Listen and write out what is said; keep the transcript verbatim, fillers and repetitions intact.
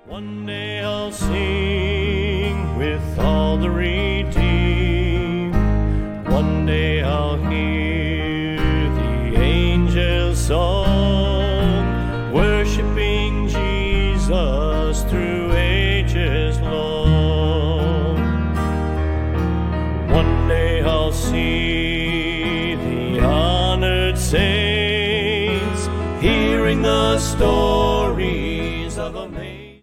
One day I'll sing with all the redeemed. One day I'll hear the angels' song, worshiping Jesus through ages long. One day I'll see the honored saints, hearing the story